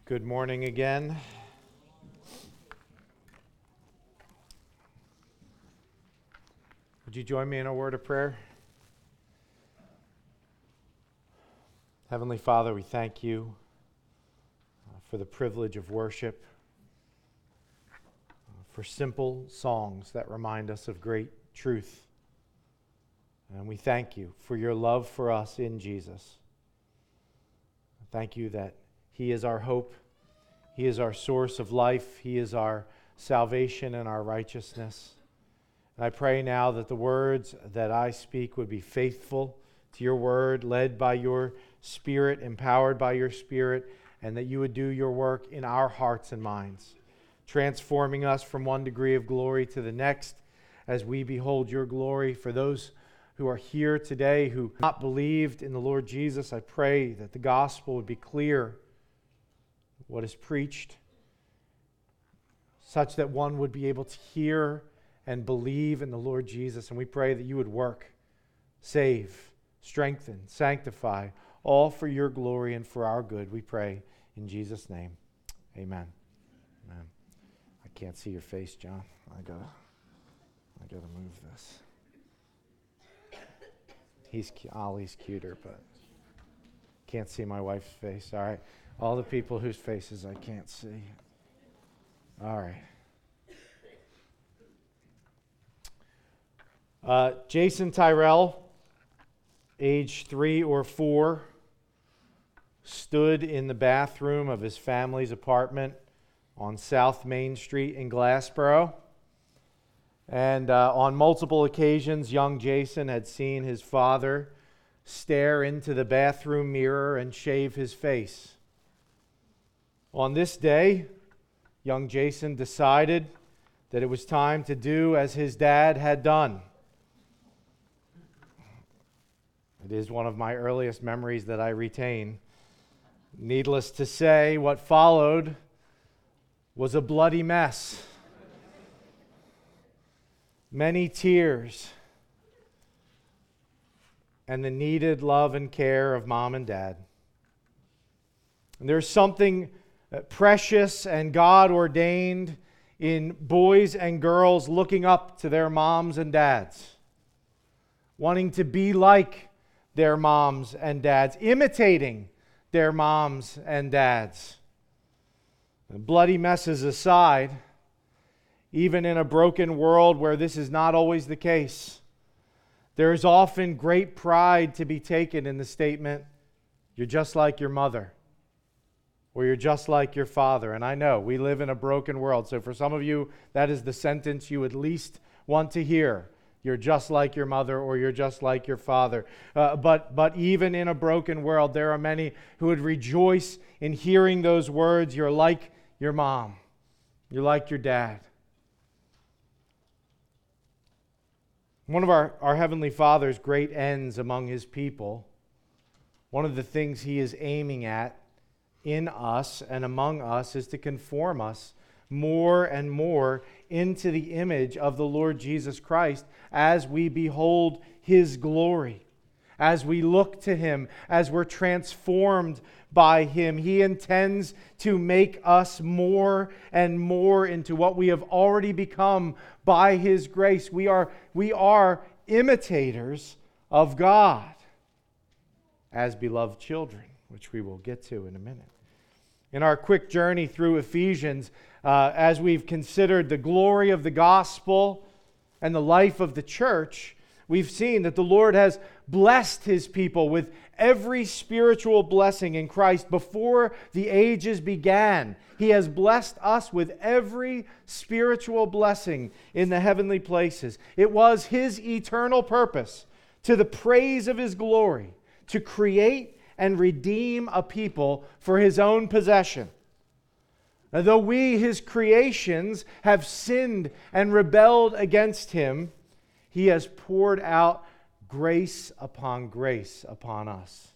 Good morning again. Would you join me in a word of prayer? Heavenly Father, we thank you for the privilege of worship, for simple songs that remind us of great truth. And we thank you for your love for us in Jesus. Thank you that He is our hope. He is our source of life. He is our salvation and our righteousness. And I pray now that the words that I speak would be faithful to your word, led by your Spirit, empowered by your Spirit, and that you would do your work in our hearts and minds, transforming us from one degree of glory to the next as we behold your glory. For those who are here today who have not believed in the Lord Jesus, I pray that the gospel would be clear, what is preached, such that one would be able to hear and believe in the Lord Jesus. And we pray that you would work, save, strengthen, sanctify, all for your glory and for our good. We pray in Jesus' name. Amen. Amen. I can't see your face, John. I gotta move this. Ollie's cuter, but can't see my wife's face. All right. All the people whose faces I can't see. All right. Jason Tyrell, age 3 or 4, stood in the bathroom of his family's apartment on South Main Street in Glassboro. And on multiple occasions, young Jason had seen his father stare into the bathroom mirror and shave his face. On this day, young Jason decided that it was time to do as his dad had done. It is one of my earliest memories that I retain. Needless to say, what followed was a bloody mess. Many tears and the needed love and care of mom and dad. And there's something precious and God-ordained in boys and girls looking up to their moms and dads, wanting to be like their moms and dads, imitating their moms and dads. And bloody messes aside, even in a broken world where this is not always the case, there is often great pride to be taken in the statement, "You're just like your mother," or "You're just like your father." And I know we live in a broken world, so for some of you, that is the sentence you would least want to hear. You're just like your mother, or you're just like your father. But even in a broken world, there are many who would rejoice in hearing those words, "You're like your mom. You're like your dad." One of our Heavenly Father's great ends among His people, one of the things He is aiming at in us and among us, is to conform us more and more into the image of the Lord Jesus Christ as we behold His glory, as we look to Him, as we're transformed by Him. He intends to make us more and more into what we have already become by His grace. We are imitators of God as beloved children, which we will get to in a minute. In our quick journey through Ephesians, as we've considered the glory of the gospel and the life of the church, we've seen that the Lord has blessed His people with every spiritual blessing in Christ before the ages began. He has blessed us with every spiritual blessing in the heavenly places. It was His eternal purpose, to the praise of His glory, to create and redeem a people for His own possession. Now, though we, His creations, have sinned and rebelled against Him, He has poured out grace upon us.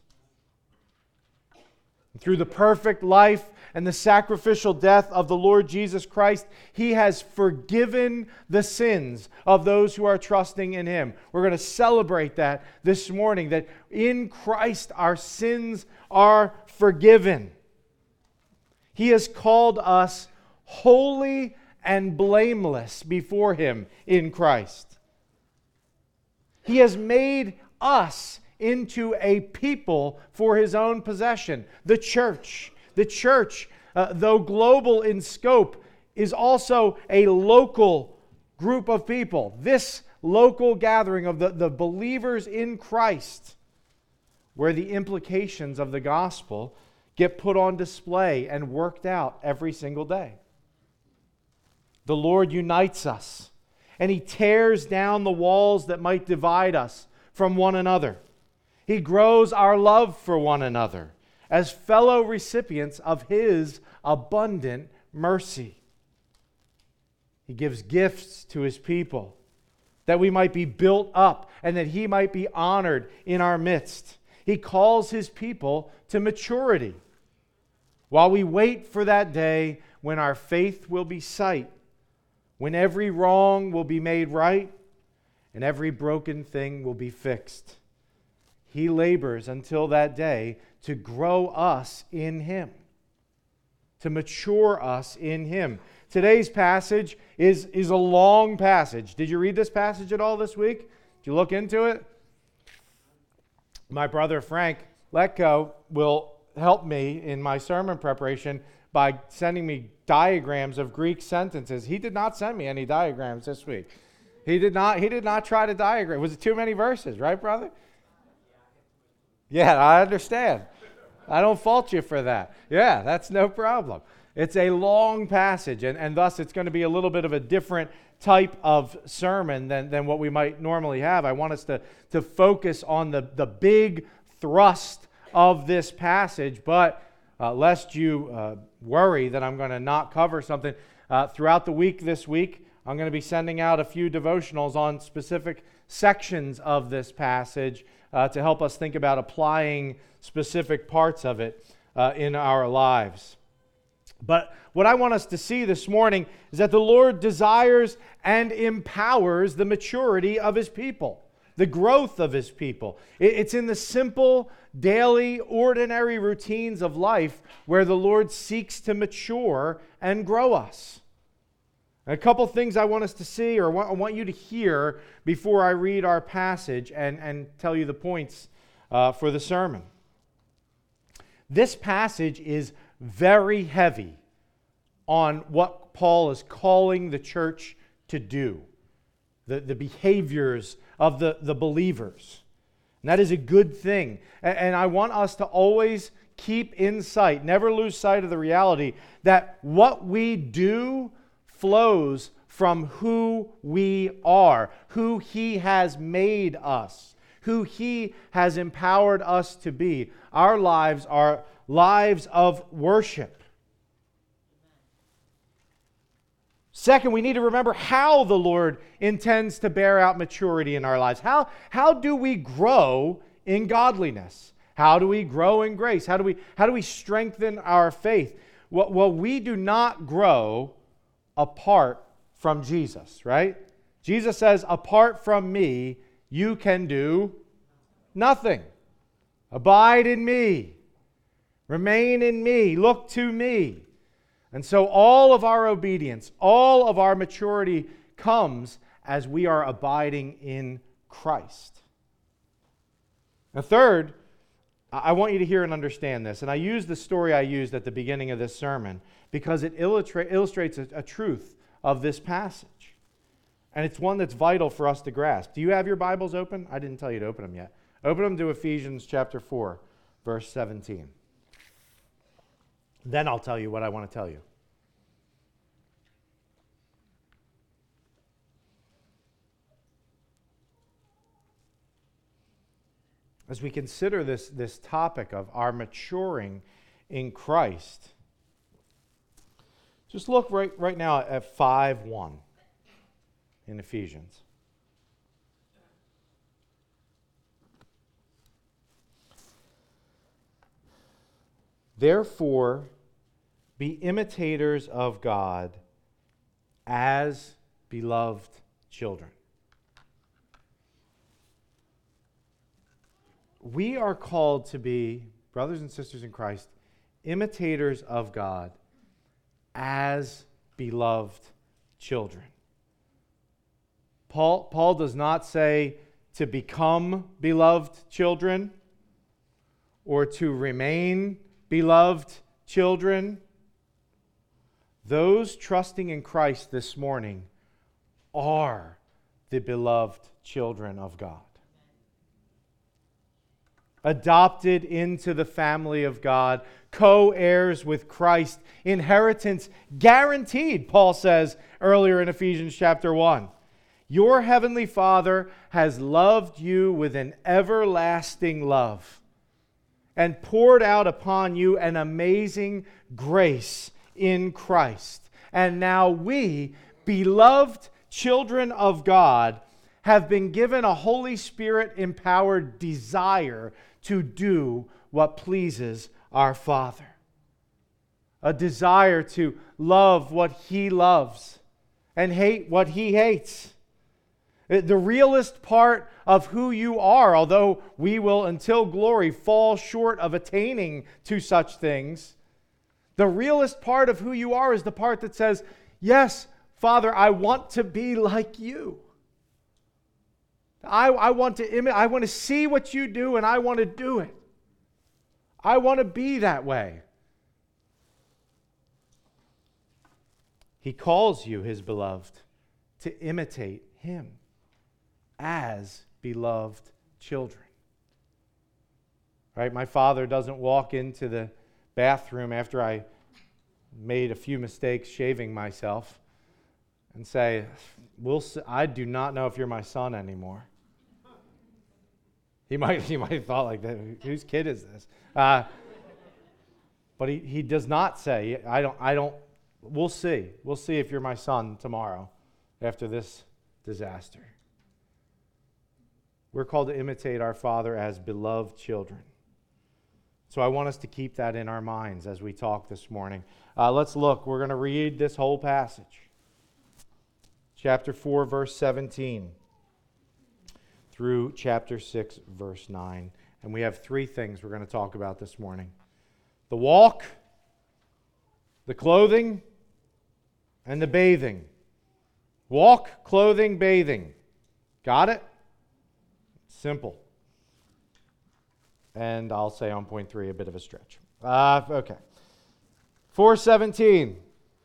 Through the perfect life and the sacrificial death of the Lord Jesus Christ, He has forgiven the sins of those who are trusting in Him. We're going to celebrate that this morning, that in Christ our sins are forgiven. He has called us holy and blameless before Him in Christ. He has made us into a people for His own possession, the church. The church, though global in scope, is also a local group of people. This local gathering of the believers in Christ, where the implications of the gospel get put on display and worked out every single day. The Lord unites us, and He tears down the walls that might divide us from one another. He grows our love for one another as fellow recipients of His abundant mercy. He gives gifts to His people that we might be built up and that He might be honored in our midst. He calls His people to maturity while we wait for that day when our faith will be sight, when every wrong will be made right and every broken thing will be fixed. He labors until that day to grow us in Him, to mature us in Him. Today's passage is a long passage. Did you read this passage at all this week? Did you look into it? My brother Frank Letko will help me in my sermon preparation by sending me diagrams of Greek sentences. He did not send me any diagrams this week. He did not try to diagram. Was it too many verses, right, brother? Yeah, I understand. I don't fault you for that. Yeah, that's no problem. It's a long passage, and thus it's going to be a little bit of a different type of sermon than what we might normally have. I want us to focus on the big thrust of this passage, but lest you worry that I'm going to not cover something, throughout the week this week, I'm going to be sending out a few devotionals on specific sections of this passage to help us think about applying specific parts of it in our lives. But what I want us to see this morning is that the Lord desires and empowers the maturity of His people, the growth of His people. It's in the simple, daily, ordinary routines of life where the Lord seeks to mature and grow us. A couple things I want us to see, or I want you to hear before I read our passage and tell you the points for the sermon. This passage is very heavy on what Paul is calling the church to do, the behaviors of the believers. And that is a good thing. And I want us to always keep in sight, never lose sight of the reality that what we do flows from who we are, who He has made us, who He has empowered us to be. Our lives are lives of worship. Second, we need to remember how the Lord intends to bear out maturity in our lives. How do we grow in godliness? How do we grow in grace? How do we strengthen our faith? Well, we do not grow apart from Jesus, right? Jesus says, apart from me, you can do nothing. Abide in me. Remain in me. Look to me. And so all of our obedience, all of our maturity comes as we are abiding in Christ. Now, third, I want you to hear and understand this. And I use the story I used at the beginning of this sermon because it illustrates a truth of this passage. And it's one that's vital for us to grasp. Do you have your Bibles open? I didn't tell you to open them yet. Open them to Ephesians chapter 4, verse 17. Then I'll tell you what I want to tell you. As we consider this topic of our maturing in Christ, just look right now at 5:1 in Ephesians. Therefore, be imitators of God as beloved children. We are called to be, brothers and sisters in Christ, imitators of God as beloved children. Paul does not say to become beloved children or to remain beloved children. Those trusting in Christ this morning are the beloved children of God. Adopted into the family of God, co-heirs with Christ, inheritance guaranteed, Paul says earlier in Ephesians chapter 1. Your heavenly Father has loved you with an everlasting love and poured out upon you an amazing grace in Christ. And now we, beloved children of God, have been given a Holy Spirit-empowered desire to do what pleases our Father. A desire to love what He loves and hate what He hates. The realest part of who you are, although we will until glory fall short of attaining to such things, the realest part of who you are is the part that says, yes, Father, I want to be like you. I want to see what you do, and I want to do it. I want to be that way. He calls you, His beloved, to imitate Him as beloved children. Right? My father doesn't walk into the bathroom after I made a few mistakes shaving myself and say, I do not know if you're my son anymore. He might have thought like that. Whose kid is this? But he does not say, I don't. We'll see. We'll see if you're my son tomorrow after this disaster. We're called to imitate our Father as beloved children. So I want us to keep that in our minds as we talk this morning. Let's look. We're going to read this whole passage. Chapter 4, verse 17. Through chapter 6, verse 9. And we have three things we're going to talk about this morning. The walk, the clothing, and the bathing. Walk, clothing, bathing. Got it? Simple. And I'll say on point 3, a bit of a stretch. Okay. 4:17.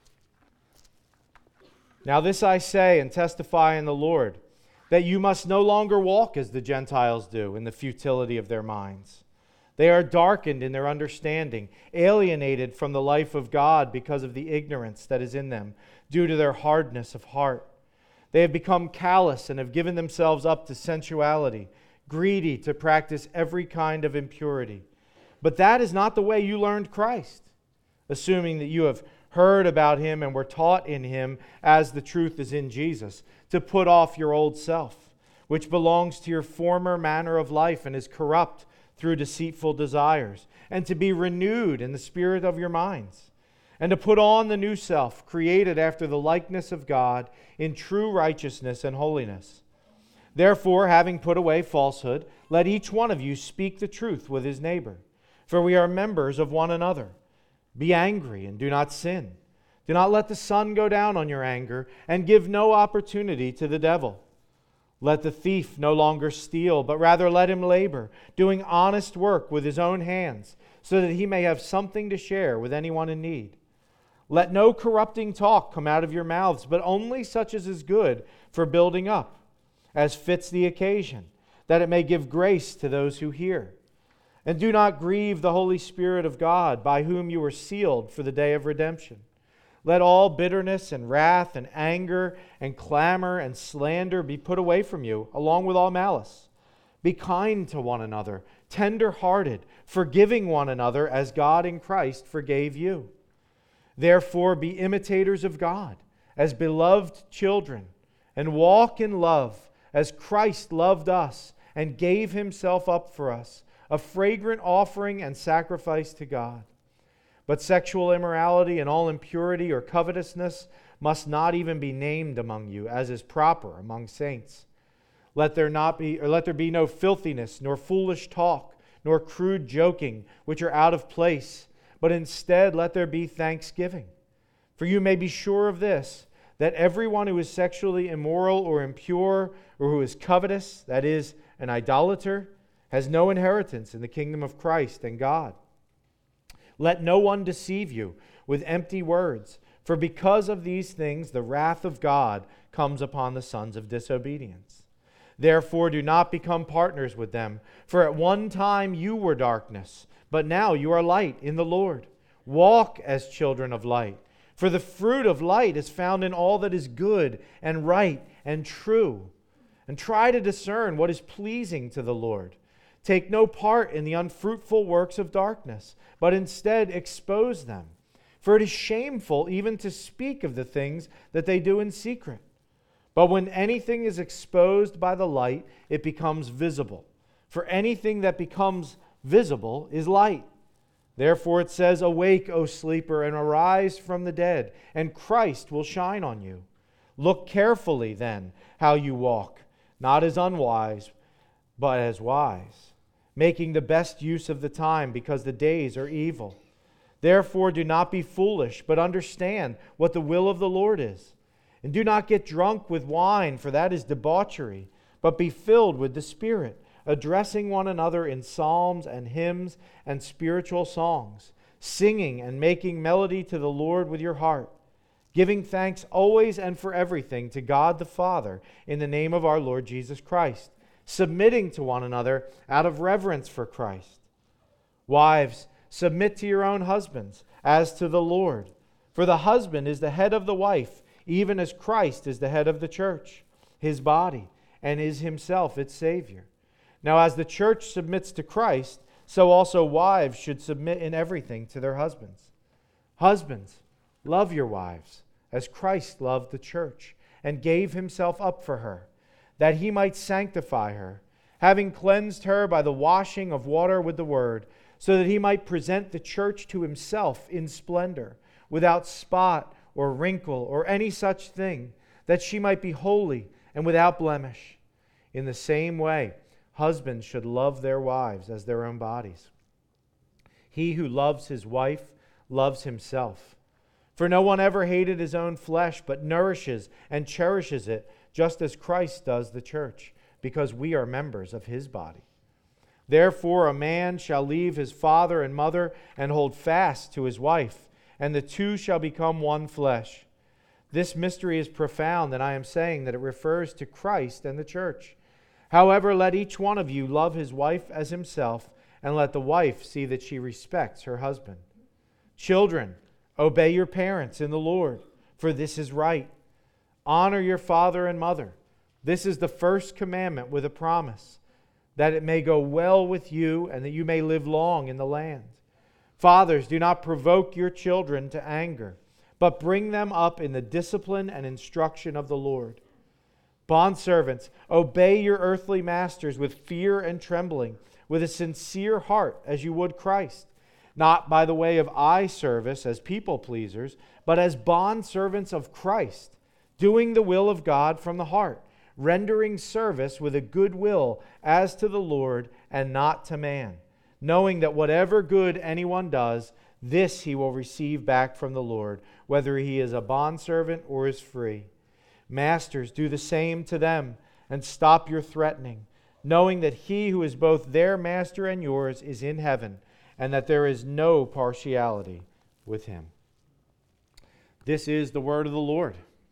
Now this I say and testify in the Lord, that you must no longer walk as the Gentiles do in the futility of their minds. They are darkened in their understanding, alienated from the life of God because of the ignorance that is in them, due to their hardness of heart. They have become callous and have given themselves up to sensuality, greedy to practice every kind of impurity. But that is not the way you learned Christ, assuming that you have heard about Him and were taught in Him as the truth is in Jesus, to put off your old self, which belongs to your former manner of life and is corrupt through deceitful desires, and to be renewed in the spirit of your minds, and to put on the new self, created after the likeness of God in true righteousness and holiness. Therefore, having put away falsehood, let each one of you speak the truth with his neighbor, for we are members of one another. Be angry and do not sin. Do not let the sun go down on your anger, and give no opportunity to the devil. Let the thief no longer steal, but rather let him labor, doing honest work with his own hands, so that he may have something to share with anyone in need. Let no corrupting talk come out of your mouths, but only such as is good for building up, as fits the occasion, that it may give grace to those who hear. And do not grieve the Holy Spirit of God, by whom you were sealed for the day of redemption. Let all bitterness and wrath and anger and clamor and slander be put away from you, along with all malice. Be kind to one another, tender-hearted, forgiving one another as God in Christ forgave you. Therefore be imitators of God, as beloved children, and walk in love, as Christ loved us and gave Himself up for us, a fragrant offering and sacrifice to God. But sexual immorality and all impurity or covetousness must not even be named among you, as is proper among saints. Let there be no filthiness, nor foolish talk, nor crude joking, which are out of place, but instead let there be thanksgiving. For you may be sure of this, that everyone who is sexually immoral or impure, or who is covetous, that is, an idolater, has no inheritance in the kingdom of Christ and God. Let no one deceive you with empty words, for because of these things the wrath of God comes upon the sons of disobedience. Therefore do not become partners with them, for at one time you were darkness, but now you are light in the Lord. Walk as children of light, for the fruit of light is found in all that is good and right and true. And try to discern what is pleasing to the Lord. Take no part in the unfruitful works of darkness, but instead expose them. For it is shameful even to speak of the things that they do in secret. But when anything is exposed by the light, it becomes visible. For anything that becomes visible is light. Therefore it says, "Awake, O sleeper, and arise from the dead, and Christ will shine on you. Look carefully then how you walk, not as unwise, but as wise, making the best use of the time, because the days are evil. Therefore do not be foolish, but understand what the will of the Lord is. And do not get drunk with wine, for that is debauchery, but be filled with the Spirit, addressing one another in psalms and hymns and spiritual songs, singing and making melody to the Lord with your heart, giving thanks always and for everything to God the Father in the name of our Lord Jesus Christ, submitting to one another out of reverence for Christ. Wives, submit to your own husbands as to the Lord. For the husband is the head of the wife, even as Christ is the head of the church, his body, and is himself its Savior. Now as the church submits to Christ, so also wives should submit in everything to their husbands. Husbands, love your wives, as Christ loved the church, and gave himself up for her, that he might sanctify her, having cleansed her by the washing of water with the word, so that he might present the church to himself in splendor, without spot or wrinkle or any such thing, that she might be holy and without blemish. In the same way, husbands should love their wives as their own bodies. He who loves his wife loves himself. For no one ever hated his own flesh, but nourishes and cherishes it, just as Christ does the church, because we are members of his body. Therefore a man shall leave his father and mother and hold fast to his wife, and the two shall become one flesh. This mystery is profound, and I am saying that it refers to Christ and the church. However, let each one of you love his wife as himself, and let the wife see that she respects her husband. Children, obey your parents in the Lord, for this is right. Honor your father and mother. This is the first commandment with a promise, that it may go well with you and that you may live long in the land. Fathers, do not provoke your children to anger, but bring them up in the discipline and instruction of the Lord. Bondservants, obey your earthly masters with fear and trembling, with a sincere heart as you would Christ, not by the way of eye service as people pleasers, but as bondservants of Christ, doing the will of God from the heart, rendering service with a good will as to the Lord and not to man, knowing that whatever good anyone does, this he will receive back from the Lord, whether he is a bondservant or is free. Masters, do the same to them, and stop your threatening, knowing that he who is both their master and yours is in heaven, and that there is no partiality with him. This is the word of the Lord.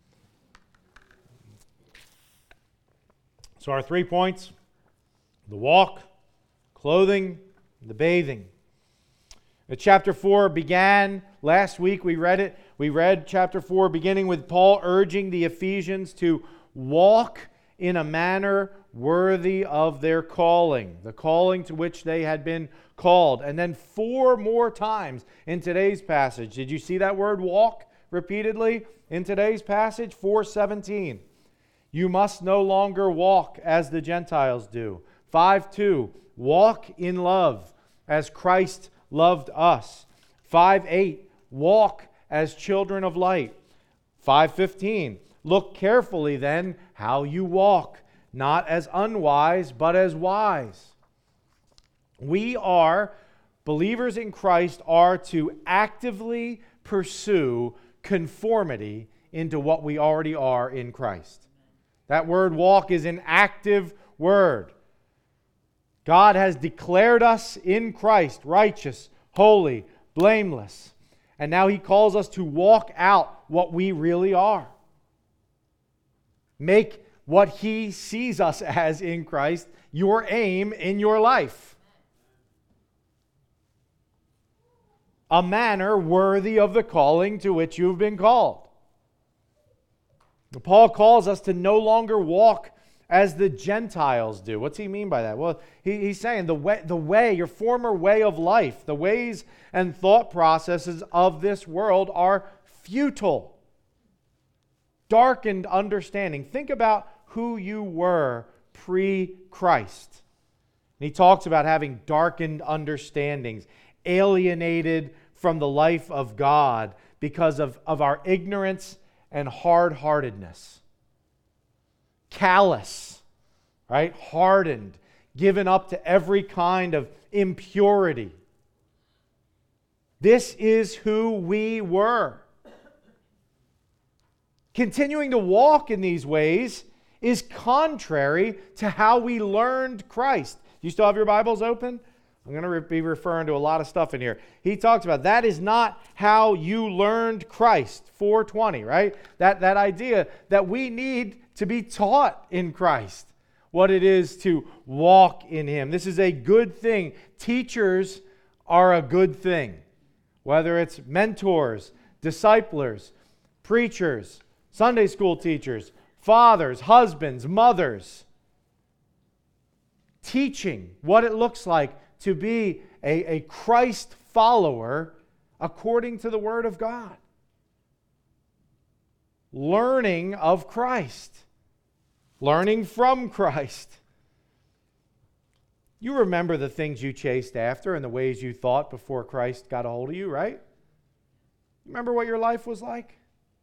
So our 3 points: the walk, clothing, the bathing. Chapter 4 began last week. We read it. We read chapter 4 beginning with Paul urging the Ephesians to walk in a manner worthy of their calling, the calling to which they had been called. And then 4 more times in today's passage. Did you see that word walk repeatedly in today's passage? 4:17. You must no longer walk as the Gentiles do. 5:2. Walk in love as Christ loved us. 5:8. Walk as children of light. 5:15. Look carefully then how you walk, not as unwise, but as wise. We are, believers in Christ, are to actively pursue conformity into what we already are in Christ. That word walk is an active word. God has declared us in Christ righteous, holy, blameless. And now He calls us to walk out what we really are. Make what He sees us as in Christ your aim in your life. A manner worthy of the calling to which you have been called. Paul calls us to no longer walk as the Gentiles do. What's he mean by that? Well, he's saying the way, your former way of life, the ways and thought processes of this world are futile. Darkened understanding. Think about who you were pre-Christ. And he talks about having darkened understandings, alienated from the life of God because of our ignorance and hard-heartedness. Callous, right? Hardened, given up to every kind of impurity. This is who we were. Continuing to walk in these ways is contrary to how we learned Christ. Do you still have your Bibles open? I'm going to be referring to a lot of stuff in here. He talks about that is not how you learned Christ. 4:20, right? That idea that we need to be taught in Christ what it is to walk in Him. This is a good thing. Teachers are a good thing. Whether it's mentors, disciplers, preachers, Sunday school teachers, fathers, husbands, mothers. Teaching what it looks like to be a Christ follower according to the Word of God. Learning of Christ. Learning from Christ. You remember the things you chased after and the ways you thought before Christ got a hold of you, right? Remember what your life was like?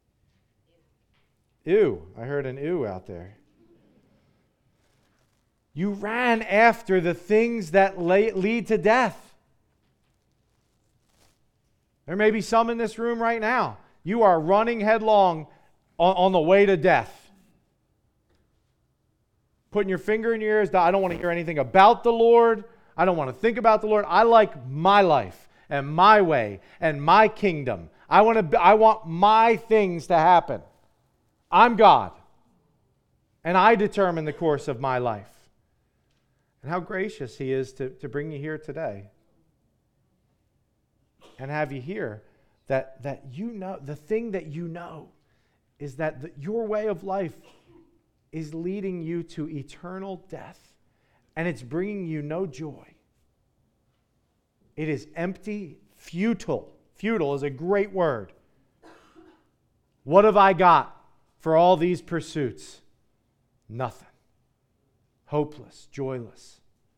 Ew. I heard an ew out there. You ran after the things that lead to death. There may be some in this room right now. You are running headlong on the way to death. Putting your finger in your ears. I don't want to hear anything about the Lord. I don't want to think about the Lord. I like my life and my way and my kingdom. I want my things to happen. I'm God. And I determine the course of my life. And how gracious He is to bring you here today. And have you here that you know, the thing that you know is that your way of life is leading you to eternal death. And it's bringing you no joy. It is empty, futile. Futile is a great word. What have I got for all these pursuits? Nothing. Hopeless, joyless.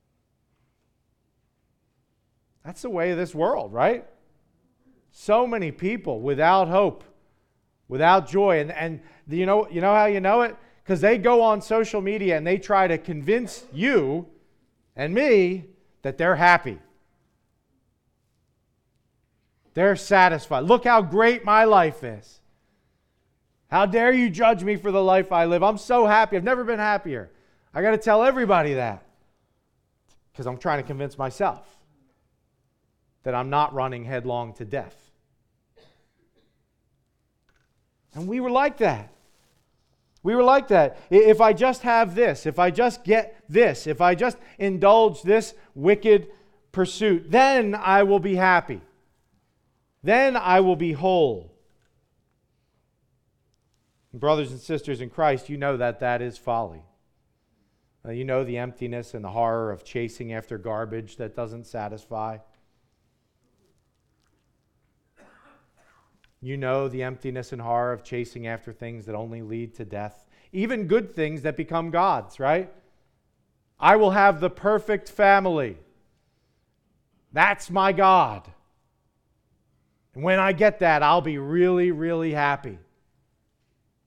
That's the way of this world, right? So many people without hope, without joy. And you know how you know it? Because they go on social media and they try to convince you and me that they're happy. They're satisfied. Look how great my life is. How dare you judge me for the life I live? I'm so happy. I've never been happier. I got to tell everybody that because I'm trying to convince myself that I'm not running headlong to death. And we were like that. We were like that. If I just have this, if I just get this, if I just indulge this wicked pursuit, then I will be happy. Then I will be whole. Brothers and sisters in Christ, you know that is folly. You know the emptiness and the horror of chasing after garbage that doesn't satisfy. You know the emptiness and horror of chasing after things that only lead to death. Even good things that become gods, right? I will have the perfect family. That's my God. And when I get that, I'll be really, really happy.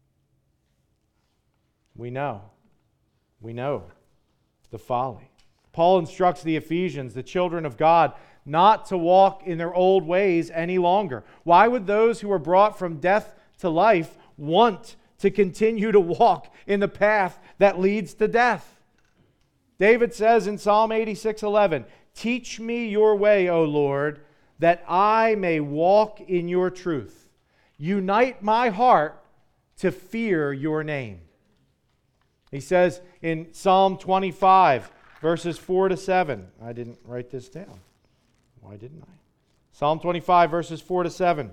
We know the folly. Paul instructs the Ephesians, the children of God, not to walk in their old ways any longer. Why would those who were brought from death to life want to continue to walk in the path that leads to death? David says in Psalm 86:11, "Teach me your way, O Lord, that I may walk in your truth. Unite my heart to fear your name." He says in Psalm 25, verses 4 to 7. I didn't write this down. Why didn't I? Psalm 25, verses 4 to 7.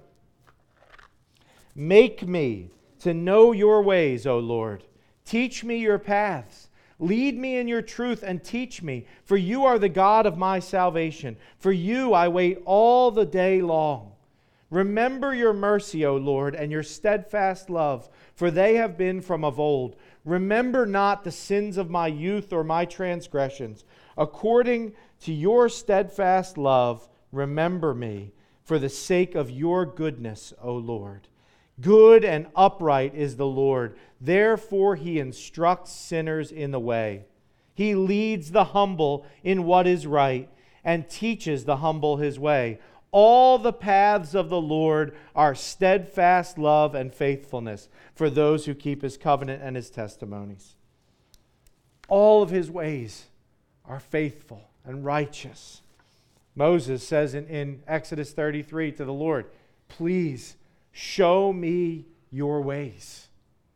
"Make me to know your ways, O Lord. Teach me your paths. Lead me in your truth and teach me, for you are the God of my salvation. For you I wait all the day long. Remember your mercy, O Lord, and your steadfast love, for they have been from of old. Remember not the sins of my youth or my transgressions. According to your steadfast love, remember me, for the sake of your goodness, O Lord. Good and upright is the Lord. Therefore he instructs sinners in the way. He leads the humble in what is right and teaches the humble his way. All the paths of the Lord are steadfast love and faithfulness for those who keep his covenant and his testimonies." All of his ways are faithful and righteous. Moses says in Exodus 33 to the Lord, "Please show me your ways."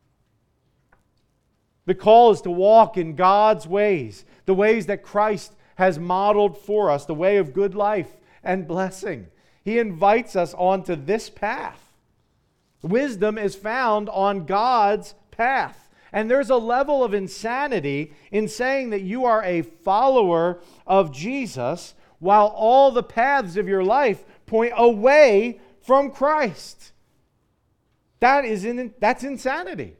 The call is to walk in God's ways, the ways that Christ has modeled for us, the way of good life and blessing. He invites us onto this path. Wisdom is found on God's path. And there's a level of insanity in saying that you are a follower of Jesus while all the paths of your life point away from Christ. That's insanity.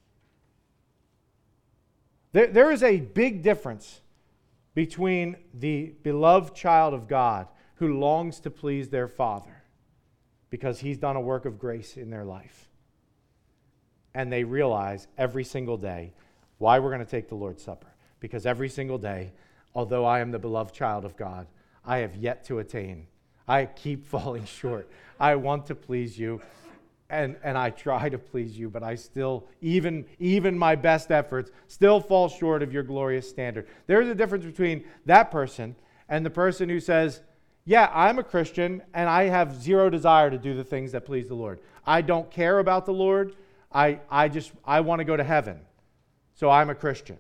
There is a big difference between the beloved child of God who longs to please their Father because he's done a work of grace in their life, and they realize every single day why we're going to take the Lord's Supper. Because every single day, although I am the beloved child of God, I have yet to attain. I keep falling short. I want to please you. And I try to please you, but I still, even my best efforts, still fall short of your glorious standard. There's a difference between that person and the person who says, "Yeah, I'm a Christian, and I have zero desire to do the things that please the Lord. I don't care about the Lord. I want to go to heaven, so I'm a Christian."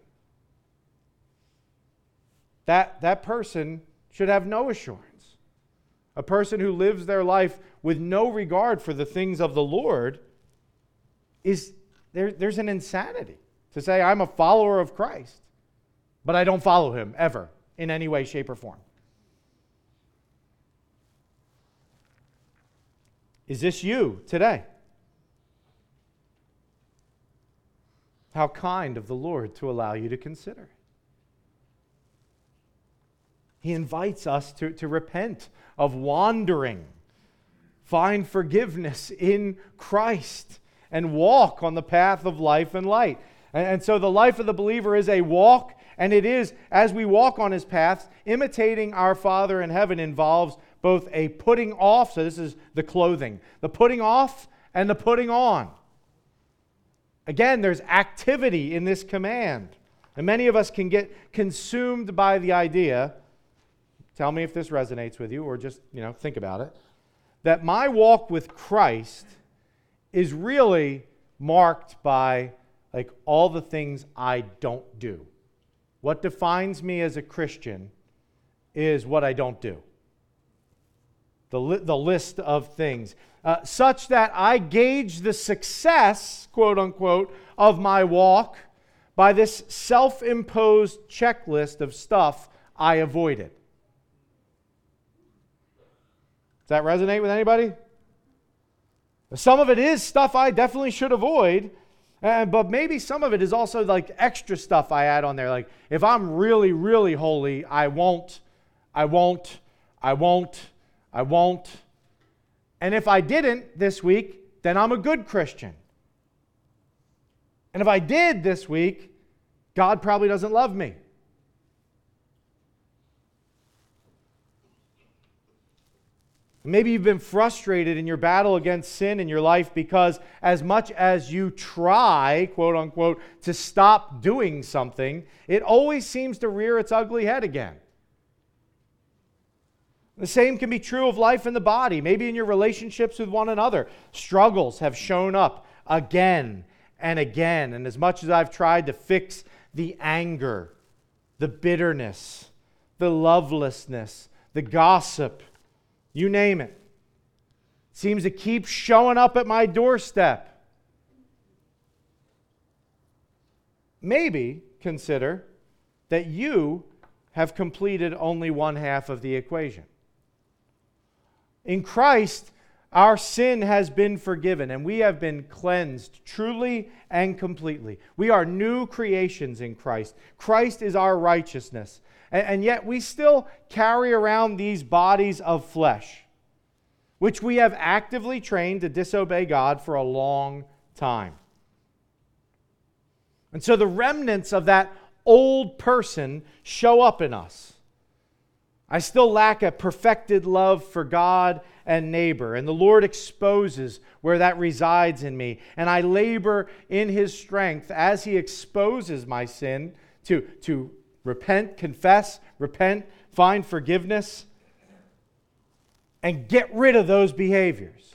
That person should have no assurance. A person who lives their life with no regard for the things of the Lord there's an insanity to say I'm a follower of Christ, but I don't follow him ever in any way, shape, or form. Is this you today? How kind of the Lord to allow you to consider. He invites us to repent of wandering, find forgiveness in Christ, and walk on the path of life and light. And so the life of the believer is a walk, and it is, as we walk on his paths, imitating our Father in heaven involves both a putting off, so this is the clothing, the putting off and the putting on. Again, there's activity in this command. And many of us can get consumed by the idea, tell me if this resonates with you, or just, think about it, that my walk with Christ is really marked by all the things I don't do. What defines me as a Christian is what I don't do. The list of things. Such that I gauge the success, quote unquote, of my walk by this self-imposed checklist of stuff I avoided. Does that resonate with anybody? Some of it is stuff I definitely should avoid, but maybe some of it is also extra stuff I add on there. Like if I'm really, really holy, I won't. And if I didn't this week, then I'm a good Christian. And if I did this week, God probably doesn't love me. Maybe you've been frustrated in your battle against sin in your life because as much as you try, quote unquote, to stop doing something, it always seems to rear its ugly head again. The same can be true of life in the body. Maybe in your relationships with one another, struggles have shown up again and again. And as much as I've tried to fix the anger, the bitterness, the lovelessness, the gossip, you name it, seems to keep showing up at my doorstep. Maybe consider that you have completed only one half of the equation. In Christ, our sin has been forgiven and we have been cleansed truly and completely. We are new creations in Christ. Christ is our righteousness. And yet we still carry around these bodies of flesh, which we have actively trained to disobey God for a long time. And so the remnants of that old person show up in us. I still lack a perfected love for God and neighbor, and the Lord exposes where that resides in me. And I labor in His strength as He exposes my sin to repent, confess, find forgiveness, and get rid of those behaviors.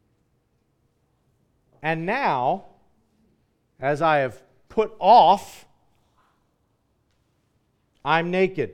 And now, as I have put off, I'm naked.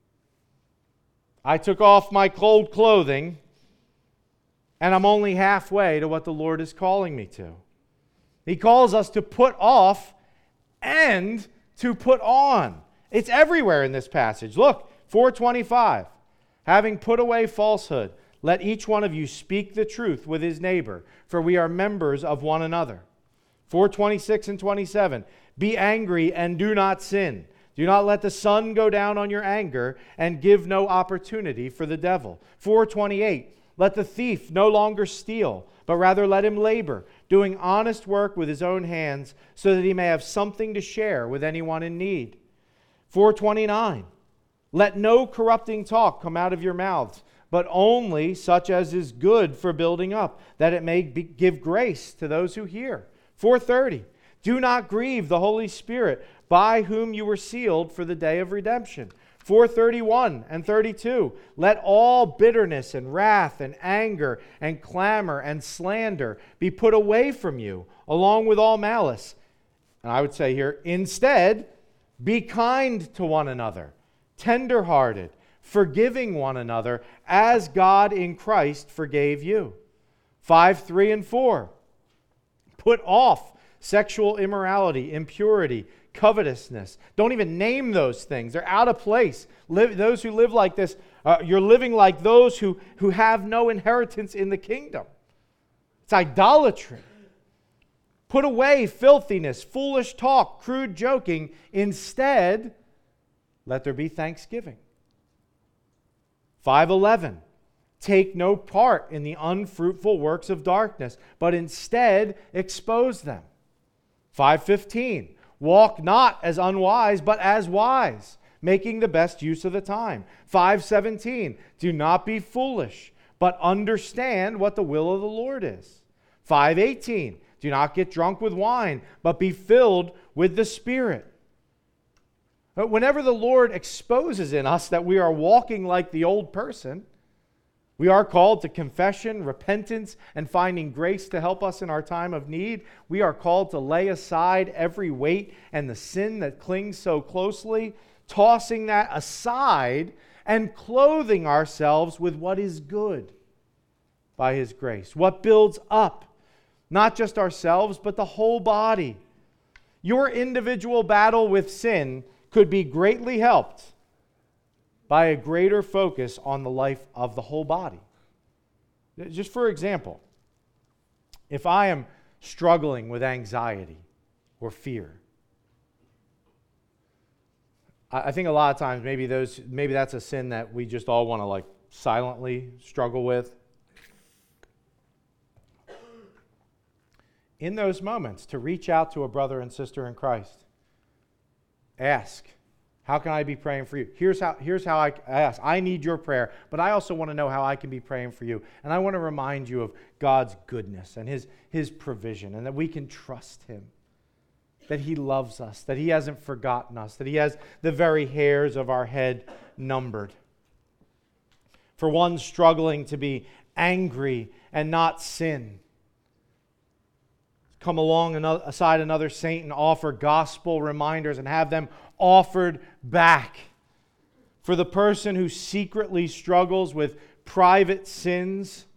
I took off my cold clothing, and I'm only halfway to what the Lord is calling me to. He calls us to put off and to put on. It's everywhere in this passage. Look, 4:25. Having put away falsehood, let each one of you speak the truth with his neighbor, for we are members of one another. 4:26 and 27. Be angry and do not sin. Do not let the sun go down on your anger, and give no opportunity for the devil. 4:28. Let the thief no longer steal, but rather let him labor, doing honest work with his own hands, so that he may have something to share with anyone in need. 4:29. Let no corrupting talk come out of your mouths, but only such as is good for building up, that it may give grace to those who hear. 4:30. Do not grieve the Holy Spirit, by whom you were sealed for the day of redemption. 4:31 and 32. Let all bitterness and wrath and anger and clamor and slander be put away from you, along with all malice. And I would say here, instead, be kind to one another, tender-hearted, forgiving one another, as God in Christ forgave you. 5:3 and 4. Put off sexual immorality, impurity, covetousness. Don't even name those things. They're out of place. Those who live like this, you're living like those who have no inheritance in the kingdom. It's idolatry. Put away filthiness, foolish talk, crude joking. Instead, let there be thanksgiving. 5:11. Take no part in the unfruitful works of darkness, but instead expose them. 5:15. Walk not as unwise, but as wise, making the best use of the time. 5:17. Do not be foolish, but understand what the will of the Lord is. 5:18. Do not get drunk with wine, but be filled with the Spirit. Whenever the Lord exposes in us that we are walking like the old person, we are called to confession, repentance, and finding grace to help us in our time of need. We are called to lay aside every weight and the sin that clings so closely, tossing that aside and clothing ourselves with what is good by His grace, what builds up, not just ourselves, but the whole body. Your individual battle with sin could be greatly helped by a greater focus on the life of the whole body. Just for example, if I am struggling with anxiety or fear, I think a lot of times maybe that's a sin that we just all want to silently struggle with. In those moments, to reach out to a brother and sister in Christ, ask How can I be praying for you? Here's how I ask. I need your prayer, but I also want to know how I can be praying for you. And I want to remind you of God's goodness and His provision, and that we can trust Him, that He loves us, that He hasn't forgotten us, that He has the very hairs of our head numbered. For one struggling to be angry and not sin, come along aside another saint and offer gospel reminders and have them offered back. For the person who secretly struggles with private sins,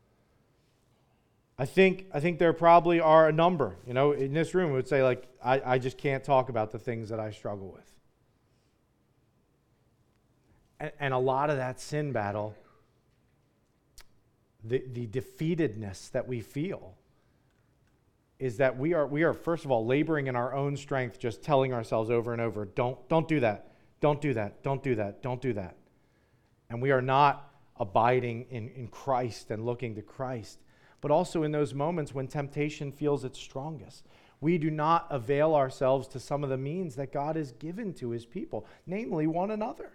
I think there probably are a number, in this room who would say, like, I just can't talk about the things that I struggle with. And a lot of that sin battle, the defeatedness that we feel, is that we are first of all laboring in our own strength, just telling ourselves over and over, don't do that, don't do that, don't do that, don't do that. And we are not abiding in Christ and looking to Christ. But also in those moments when temptation feels its strongest, we do not avail ourselves to some of the means that God has given to His people, namely one another.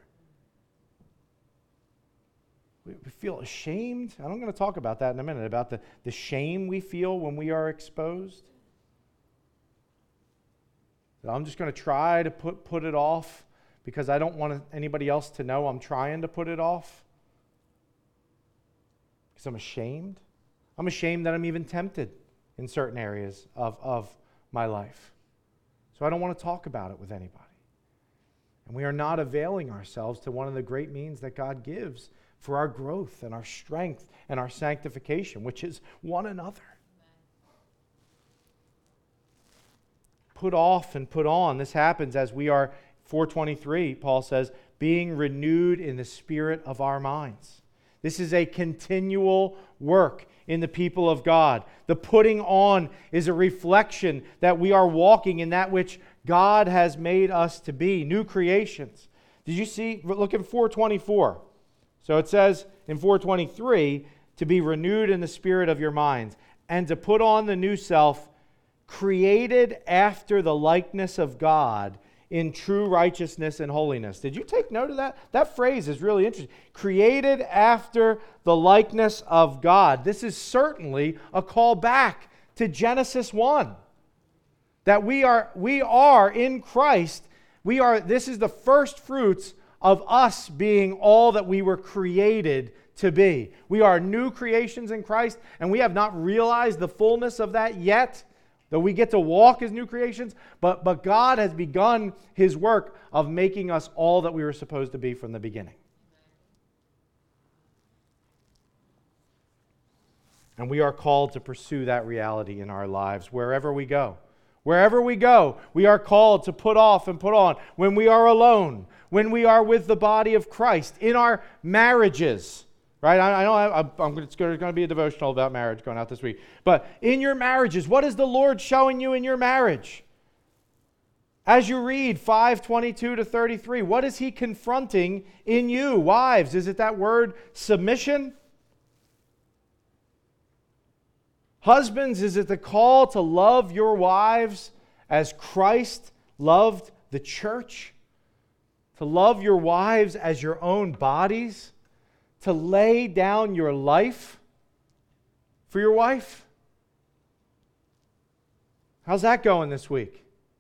We feel ashamed. And I'm going to talk about that in a minute, about the shame we feel when we are exposed. That I'm just going to try to put it off because I don't want anybody else to know I'm trying to put it off. Because I'm ashamed. I'm ashamed that I'm even tempted in certain areas of my life. So I don't want to talk about it with anybody. And we are not availing ourselves to one of the great means that God gives for our growth and our strength and our sanctification, which is one another. Put off and put on. This happens as we are, 4:23, Paul says, being renewed in the spirit of our minds. This is a continual work in the people of God. The putting on is a reflection that we are walking in that which God has made us to be, new creations. Did you see? Look at 4:24. So it says in 4:23, to be renewed in the spirit of your minds, and to put on the new self, created after the likeness of God in true righteousness and holiness. Did you take note of that? That phrase is really interesting. Created after the likeness of God. This is certainly a call back to Genesis 1. That we are in Christ. This is the first fruits of us being all that we were created to be. We are new creations in Christ, and we have not realized the fullness of that yet, though we get to walk as new creations, but God has begun His work of making us all that we were supposed to be from the beginning. And we are called to pursue that reality in our lives wherever we go. Wherever we go, we are called to put off and put on. When we are alone, when we are with the body of Christ, in our marriages, right? I know it's going to be a devotional about marriage going out this week. But in your marriages, what is the Lord showing you in your marriage? As you read 5:22-33, what is He confronting in you? Wives, is it that word submission? Husbands, is it the call to love your wives as Christ loved the church? To love your wives as your own bodies? To lay down your life for your wife? How's that going this week?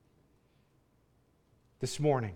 This morning?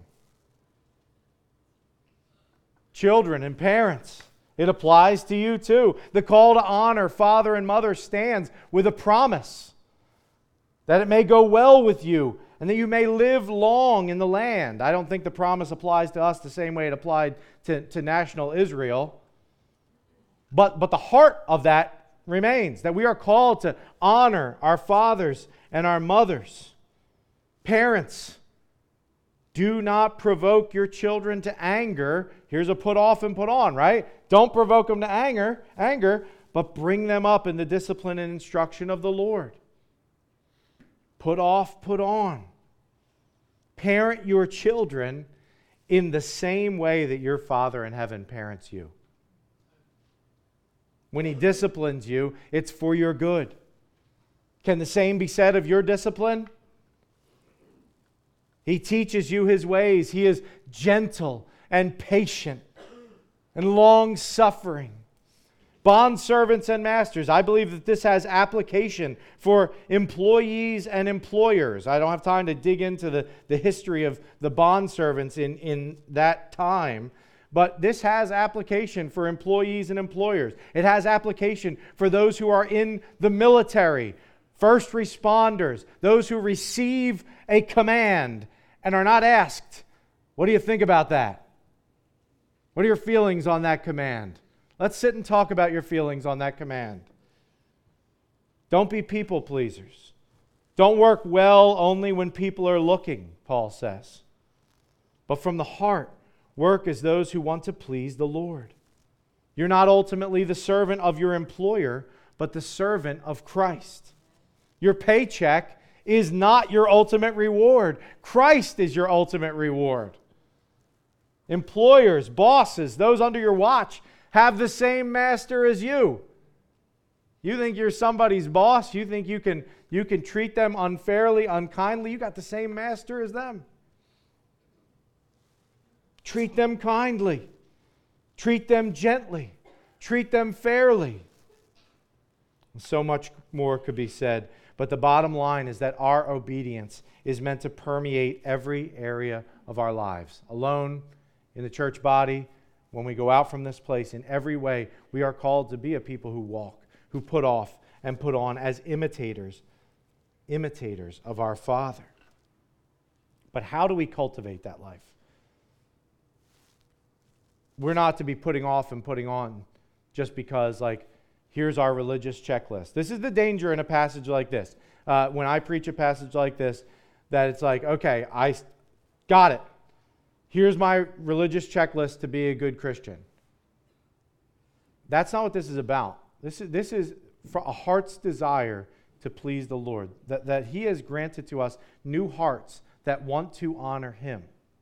Children and parents, it applies to you too. The call to honor father and mother stands with a promise that it may go well with you and that you may live long in the land. I don't think the promise applies to us the same way it applied to national Israel. But the heart of that remains, that we are called to honor our fathers and our mothers. Parents, do not provoke your children to anger. Here's a put off and put on, right? Don't provoke them to anger, but bring them up in the discipline and instruction of the Lord. Put off, put on. Parent your children in the same way that your Father in heaven parents you. When He disciplines you, it's for your good. Can the same be said of your discipline? He teaches you His ways. He is gentle and patient and long-suffering. Bondservants and masters. I believe that this has application for employees and employers. I don't have time to dig into the history of the bondservants in that time, but this has application for employees and employers. It has application for those who are in the military, first responders, those who receive a command and are not asked, what do you think about that? What are your feelings on that command? Let's sit and talk about your feelings on that command. Don't be people pleasers. Don't work well only when people are looking, Paul says. But from the heart, work as those who want to please the Lord. You're not ultimately the servant of your employer, but the servant of Christ. Your paycheck is not your ultimate reward. Christ is your ultimate reward. Employers, bosses, those under your watch, have the same master as you. You think you're somebody's boss? You think you can treat them unfairly, unkindly? You got the same master as them. Treat them kindly. Treat them gently. Treat them fairly. So much more could be said, but the bottom line is that our obedience is meant to permeate every area of our lives. Alone, in the church body, when we go out from this place, in every way, we are called to be a people who walk, who put off and put on as imitators of our Father. But how do we cultivate that life? We're not to be putting off and putting on just because, here's our religious checklist. This is the danger in a passage like this. When I preach a passage like this, that it's okay, I got it. Here's my religious checklist to be a good Christian. That's not what this is about. This is for a heart's desire to please the Lord. That He has granted to us new hearts that want to honor Him.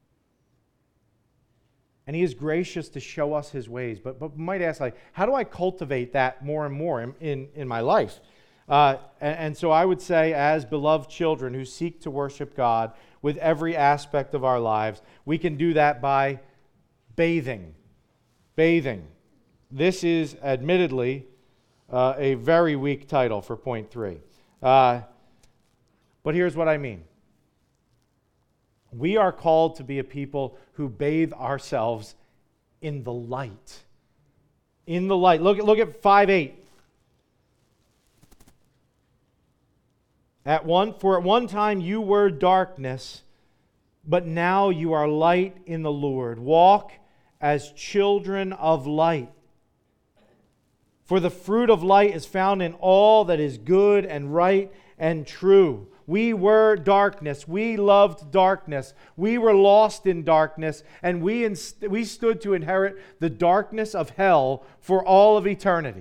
And He is gracious to show us His ways. But we might ask, how do I cultivate that more and more in my life? And so I would say, as beloved children who seek to worship God with every aspect of our lives, we can do that by bathing. Bathing. This is admittedly a very weak title for point 3. But here's what I mean. We are called to be a people who bathe ourselves in the light. In the light. Look at 5:8. For at one time you were darkness, but now you are light in the Lord. Walk as children of light. For the fruit of light is found in all that is good and right and true. We were darkness. We loved darkness. We were lost in darkness, and we stood to inherit the darkness of hell for all of eternity.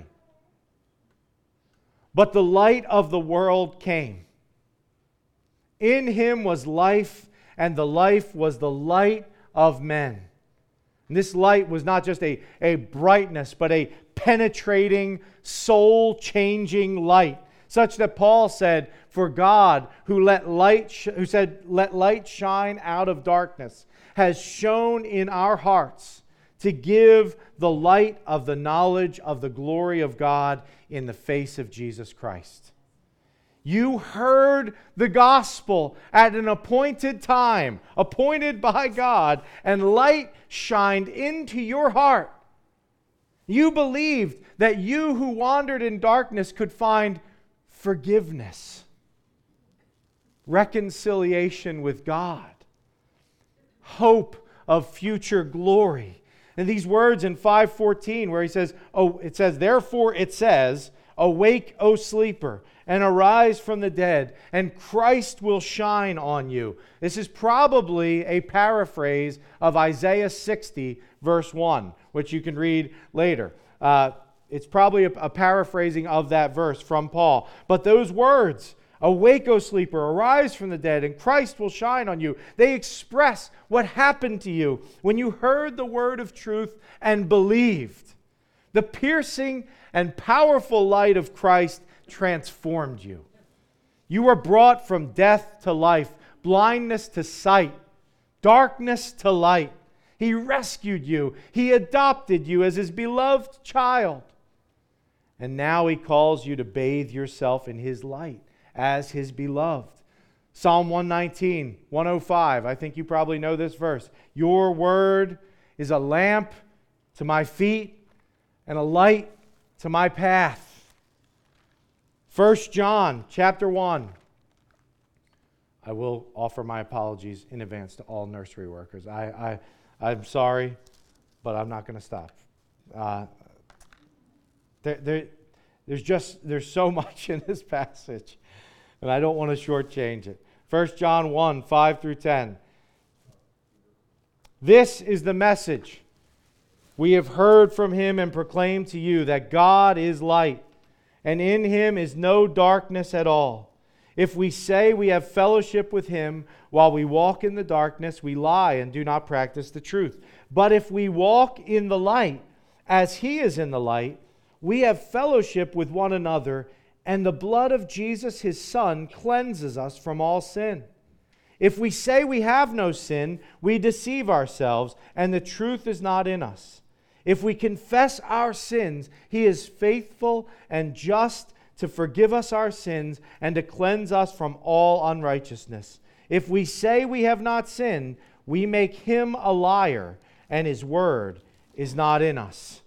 But the light of the world came. In Him was life, and the life was the light of men. And this light was not just a brightness, but a penetrating, soul-changing light, such that Paul said, "For God, who said, 'Let light shine out of darkness,' has shone in our hearts to give the light of the knowledge of the glory of God in the face of Jesus Christ." You heard the gospel at an appointed time, appointed by God, and light shined into your heart. You believed that you who wandered in darkness could find forgiveness, reconciliation with God, hope of future glory. And these words in 5:14 where he says, therefore it says, "Awake, O sleeper, and arise from the dead, and Christ will shine on you." This is probably a paraphrase of Isaiah 60, verse 1, which you can read later. It's probably a paraphrasing of that verse from Paul. But those words, "Awake, O sleeper, arise from the dead, and Christ will shine on you," they express what happened to you when you heard the word of truth and believed. The piercing and powerful light of Christ transformed you. You were brought from death to life blindness to sight, darkness to light. He rescued you. He adopted you as His beloved child. And now He calls you to bathe yourself in His light as His beloved. Psalm 119, 105. I think you probably know this verse. Your word is a lamp to my feet and a light to my path. 1 John chapter 1. I will offer my apologies in advance to all nursery workers. I'm sorry, but I'm not going to stop. There's so much in this passage, and I don't want to shortchange it. 1 John 1, 5 through 10. This is the message we have heard from Him and proclaimed to you, that God is light, and in Him is no darkness at all. If we say we have fellowship with Him while we walk in the darkness, we lie and do not practice the truth. But if we walk in the light, as He is in the light, we have fellowship with one another, and the blood of Jesus, His Son, cleanses us from all sin. If we say we have no sin, we deceive ourselves, and the truth is not in us. If we confess our sins, He is faithful and just to forgive us our sins and to cleanse us from all unrighteousness. If we say we have not sinned, we make Him a liar, and His word is not in us.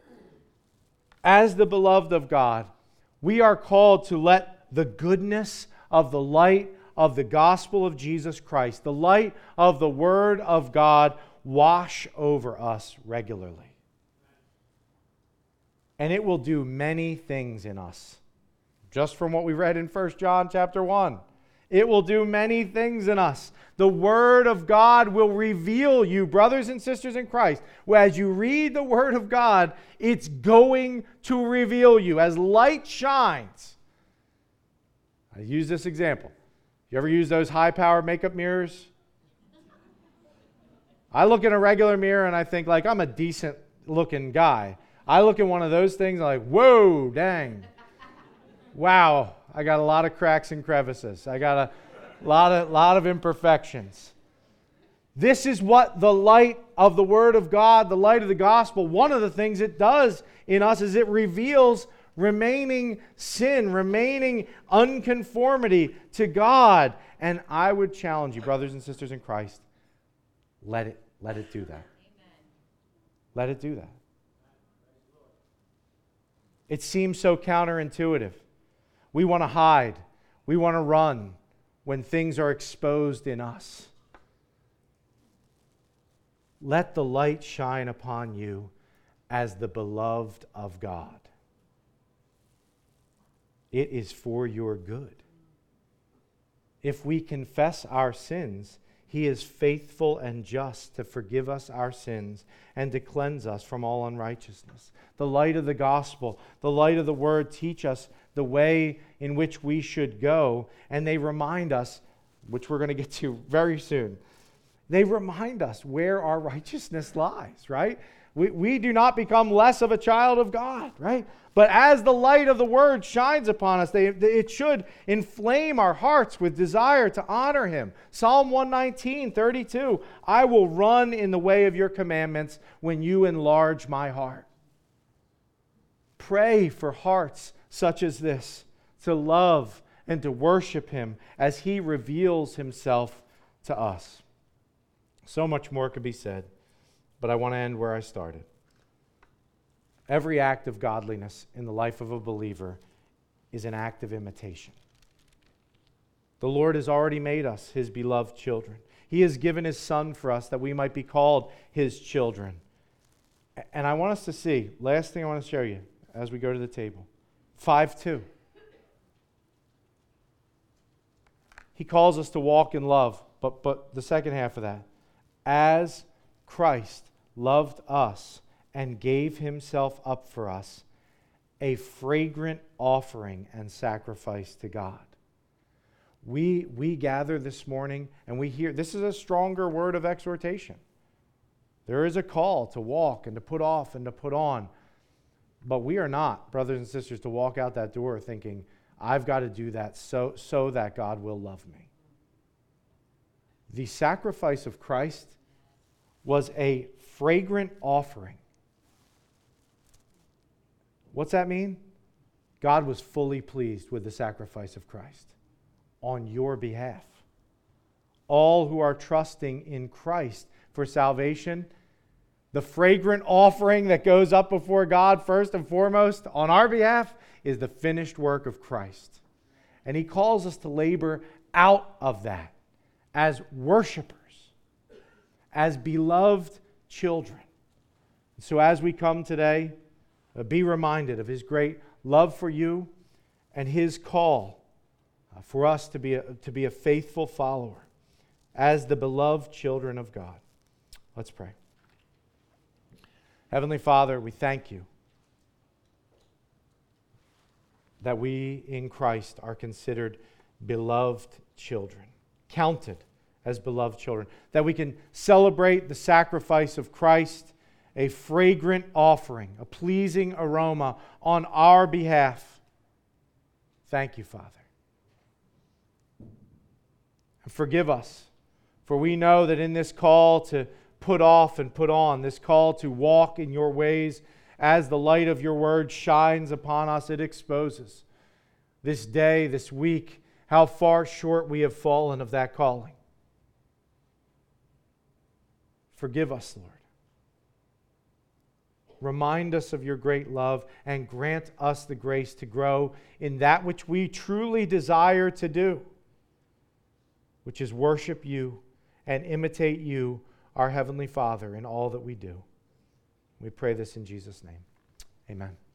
As the beloved of God, we are called to let the goodness of the light of the gospel of Jesus Christ, the light of the Word of God, wash over us regularly. And it will do many things in us. Just from what we read in 1 John chapter 1. It will do many things in us. The Word of God will reveal you, brothers and sisters in Christ. As you read the Word of God, it's going to reveal you. As light shines. I use this example. You ever use those high-powered makeup mirrors? I look in a regular mirror and I think, like, I'm a decent-looking guy. I look in one of those things and I'm like, whoa, dang. Wow, I got a lot of cracks and crevices. I got a lot of imperfections. This is what the light of the Word of God, the light of the gospel, one of the things it does in us is it reveals remaining sin, remaining unconformity to God. And I would challenge you, brothers and sisters in Christ, let it do that. Amen. Let it do that. It seems so counterintuitive. We want to hide. We want to run when things are exposed in us. Let the light shine upon you as the beloved of God. It is for your good. If we confess our sins, He is faithful and just to forgive us our sins and to cleanse us from all unrighteousness. The light of the gospel, the light of the Word teach us the way in which we should go, and they remind us, which we're going to get to very soon, they remind us where our righteousness lies, right? We do not become less of a child of God, right? But as the light of the Word shines upon us, it should inflame our hearts with desire to honor Him. Psalm 119, 32, I will run in the way of your commandments when you enlarge my heart. Pray for hearts such as this, to love and to worship Him as He reveals Himself to us. So much more could be said, but I want to end where I started. Every act of godliness in the life of a believer is an act of imitation. The Lord has already made us His beloved children. He has given His Son for us that we might be called His children. And I want us to see, last thing I want to show you as we go to the table, 5:2. He calls us to walk in love, but the second half of that, as Christ loved us and gave Himself up for us, a fragrant offering and sacrifice to God. We gather this morning and we hear, this is a stronger word of exhortation. There is a call to walk and to put off and to put on. But we are not, brothers and sisters, to walk out that door thinking, I've got to do that so that God will love me. The sacrifice of Christ was a fragrant offering. What's that mean? God was fully pleased with the sacrifice of Christ on your behalf. All who are trusting in Christ for salvation, the fragrant offering that goes up before God first and foremost on our behalf is the finished work of Christ. And He calls us to labor out of that as worshipers, as beloved children. So as we come today, be reminded of His great love for you and His call for us to be a faithful follower as the beloved children of God. Let's pray. Heavenly Father, we thank You that we in Christ are considered beloved children, counted as beloved children, that we can celebrate the sacrifice of Christ, a fragrant offering, a pleasing aroma on our behalf. Thank You, Father. And forgive us, for we know that in this call to put off and put on, this call to walk in Your ways as the light of Your word shines upon us, it exposes this day, this week, how far short we have fallen of that calling. Forgive us, Lord. Remind us of Your great love and grant us the grace to grow in that which we truly desire to do, which is worship You and imitate You, our Heavenly Father, in all that we do. We pray this in Jesus' name. Amen.